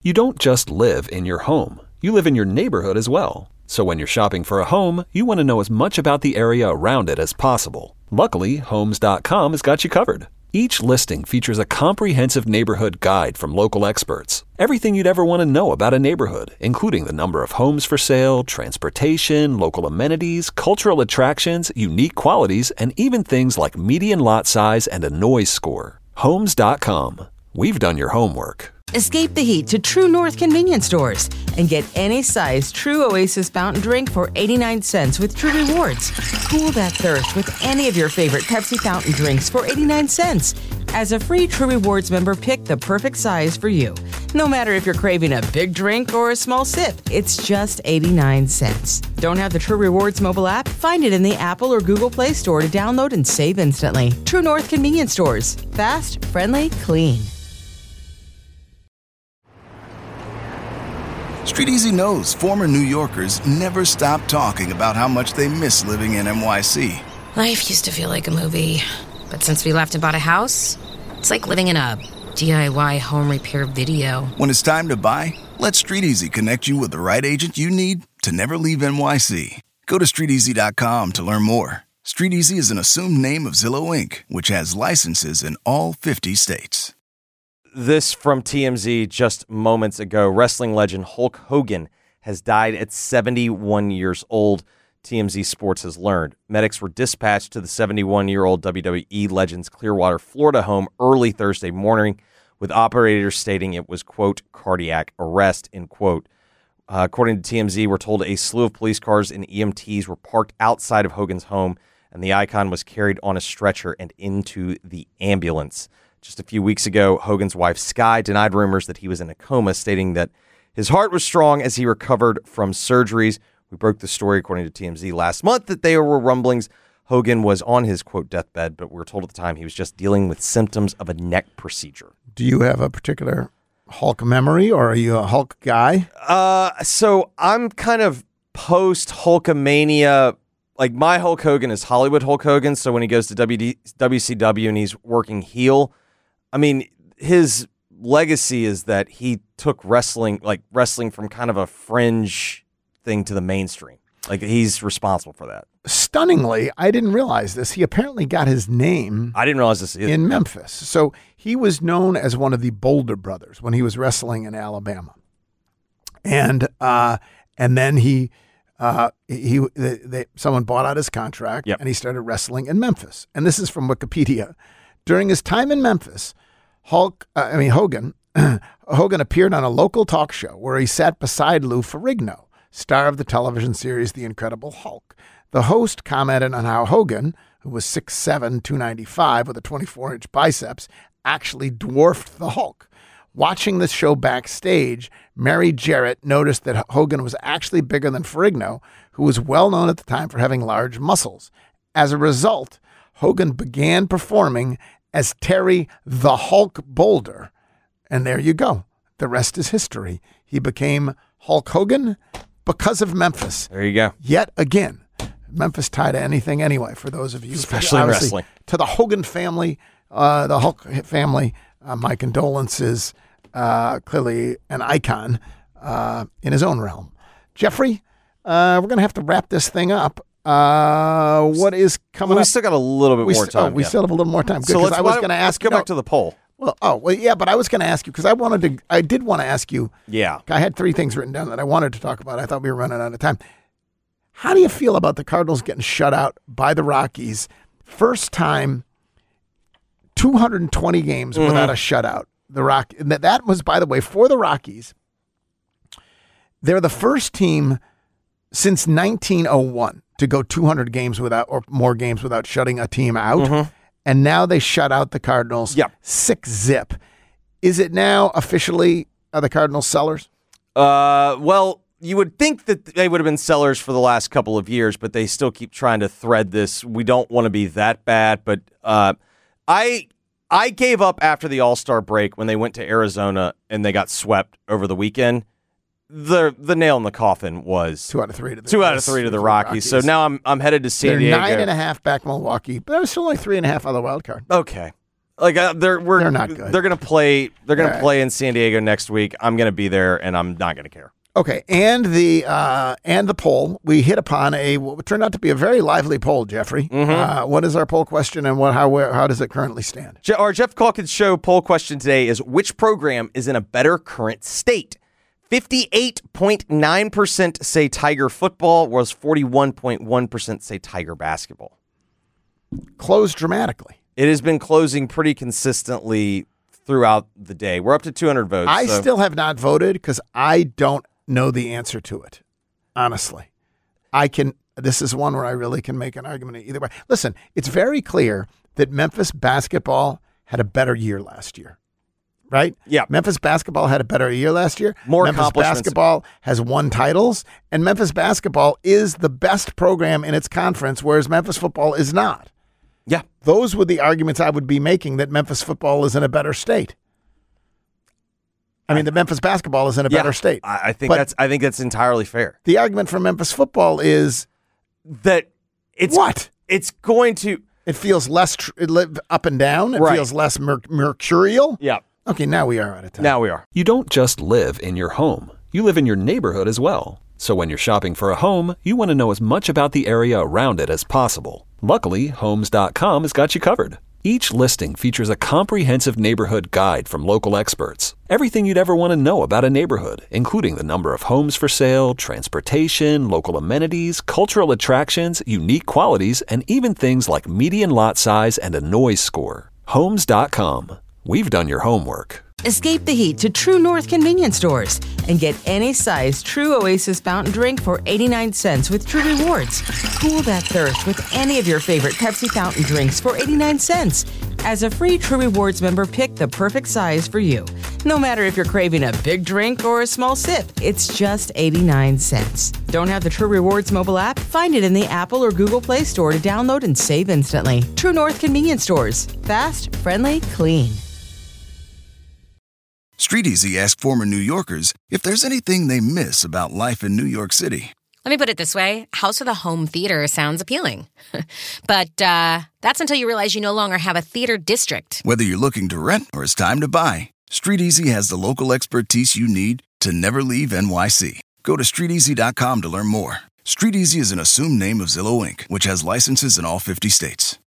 You don't just live in your home. You live in your neighborhood as well. So when you're shopping for a home, you want to know as much about the area around it as possible. Luckily, Homes.com has got you covered. Each listing features a comprehensive neighborhood guide from local experts. Everything you'd ever want to know about a neighborhood, including the number of homes for sale, transportation, local amenities, cultural attractions, unique qualities, and even things like median lot size and a noise score. Homes.com. We've done your homework. Escape the heat to True North convenience stores and get any size True Oasis fountain drink for 89 cents with True Rewards. Cool that thirst with any of your favorite Pepsi fountain drinks for 89 cents. As a free True Rewards member, pick the perfect size for you. No matter if you're craving a big drink or a small sip, it's just 89 cents. Don't have the True Rewards mobile app? Find it in the Apple or Google Play Store to download and save instantly. True North convenience stores. Fast, friendly, clean. Street Easy knows former New Yorkers never stop talking about how much they miss living in NYC. Life used to feel like a movie, but since we left and bought a house, it's like living in a DIY home repair video. When it's time to buy, let Street Easy connect you with the right agent you need to never leave NYC. Go to StreetEasy.com to learn more. Street Easy is an assumed name of Zillow Inc., which has licenses in all 50 states. This from TMZ just moments ago. Wrestling legend Hulk Hogan has died at 71 years old, TMZ Sports has learned. Medics were dispatched to the 71-year-old WWE legend's Clearwater, Florida home early Thursday morning, with operators stating it was, quote, cardiac arrest, end quote. According to TMZ, we're told a slew of police cars and EMTs were parked outside of Hogan's home, and the icon was carried on a stretcher and into the ambulance. Just a few weeks ago, Hogan's wife, Sky, denied rumors that he was in a coma, stating that his heart was strong as he recovered from surgeries. We broke the story, according to TMZ, last month that there were rumblings Hogan was on his, quote, deathbed, but we were told at the time he was just dealing with symptoms of a neck procedure. Do you have a particular Hulk memory, or are you a Hulk guy? So I'm kind of post-Hulkamania. Like, my Hulk Hogan is Hollywood Hulk Hogan, so when he goes to WCW and he's working heel, I mean, his legacy is that he took wrestling from kind of a fringe thing to the mainstream. Like, he's responsible for that. Stunningly, I didn't realize this. He apparently got his name. I didn't realize this either. In Memphis. So he was known as one of the Boulder brothers when he was wrestling in Alabama. And then someone bought out his contract, Yep. and he started wrestling in Memphis. And this is from Wikipedia. During his time in Memphis, Hogan appeared on a local talk show where he sat beside Lou Ferrigno, star of the television series The Incredible Hulk. The host commented on how Hogan, who was 6'7", 295 with a 24-inch biceps, actually dwarfed the Hulk. Watching the show backstage, Mary Jarrett noticed that Hogan was actually bigger than Ferrigno, who was well known at the time for having large muscles. As a result, Hogan began performing as Terry the Hulk Boulder. And there you go. The rest is history. He became Hulk Hogan because of Memphis. There you go. Yet again, Memphis tied to anything anyway, for those of you. Especially in wrestling. To the Hogan family, the Hulk family, my condolences. Clearly an icon in his own realm. Jeffrey, we're going to have to wrap this thing up. What is coming up? We still got a little bit more time. We still have a little more time. Good, So I was going to ask. Go back to the poll. Well, yeah, but I was going to ask you because I did want to ask you. Yeah. I had 3 things written down that I wanted to talk about. I thought we were running out of time. How do you feel about the Cardinals getting shut out by the Rockies? First time, 220 games without a shutout. That was, by the way, for the Rockies. They're the first team since 1901 to go 200 games without, or more games without shutting a team out. And now they shut out the Cardinals 6-0. Is it now officially the Cardinals sellers? Well, you would think that they would have been sellers for the last couple of years, but they still keep trying to thread this. We don't want to be that bad, but I gave up after the All-Star break when they went to Arizona and they got swept over the weekend. The nail in the coffin was 2 out of 3 to the 2 out of 3 to the Rockies. So now I'm headed to San Diego. They're 9.5 back Milwaukee, but there's still only 3.5 on the wild card. Okay. Like they're not good. They're gonna play. They're gonna play in San Diego next week. I'm gonna be there, and I'm not gonna care. Okay, and the poll, we hit upon what turned out to be a very lively poll, Jeffrey. Mm-hmm. What is our poll question, and how does it currently stand? Our Jeff Calkins Show poll question today is: which program is in a better current state? 58.9% say Tiger football, whereas 41.1% say Tiger basketball. Closed dramatically. It has been closing pretty consistently throughout the day. We're up to 200 votes. I still have not voted because I don't know the answer to it. Honestly, this is one where I really can make an argument either way. Listen, it's very clear that Memphis basketball had a better year last year, right? Yeah. Memphis basketball had a better year last year. Memphis basketball has won titles, and Memphis basketball is the best program in its conference, whereas Memphis football is not. Yeah. Those were the arguments I would be making, that Memphis football is in a better state. I mean, the Memphis basketball is in a better state. I think that's entirely fair. The argument for Memphis football is that it's going to. It feels less up and down. It feels less mercurial. Yeah. Okay, now we are out of time. Now we are. You don't just live in your home. You live in your neighborhood as well. So when you're shopping for a home, you want to know as much about the area around it as possible. Luckily, Homes.com has got you covered. Each listing features a comprehensive neighborhood guide from local experts. Everything you'd ever want to know about a neighborhood, including the number of homes for sale, transportation, local amenities, cultural attractions, unique qualities, and even things like median lot size and a noise score. Homes.com. We've done your homework. Escape the heat to True North convenience stores and get any size True Oasis fountain drink for 89 cents with True Rewards. Cool that thirst with any of your favorite Pepsi fountain drinks for 89 cents. As a free True Rewards member, pick the perfect size for you. No matter if you're craving a big drink or a small sip, it's just 89 cents. Don't have the True Rewards mobile app? Find it in the Apple or Google Play Store to download and save instantly. True North convenience stores. Fast, friendly, clean. StreetEasy asked former New Yorkers if there's anything they miss about life in New York City. Let me put it this way. House with a home theater sounds appealing. But that's until you realize you no longer have a theater district. Whether you're looking to rent or it's time to buy, StreetEasy has the local expertise you need to never leave NYC. Go to StreetEasy.com to learn more. StreetEasy is an assumed name of Zillow Inc., which has licenses in all 50 states.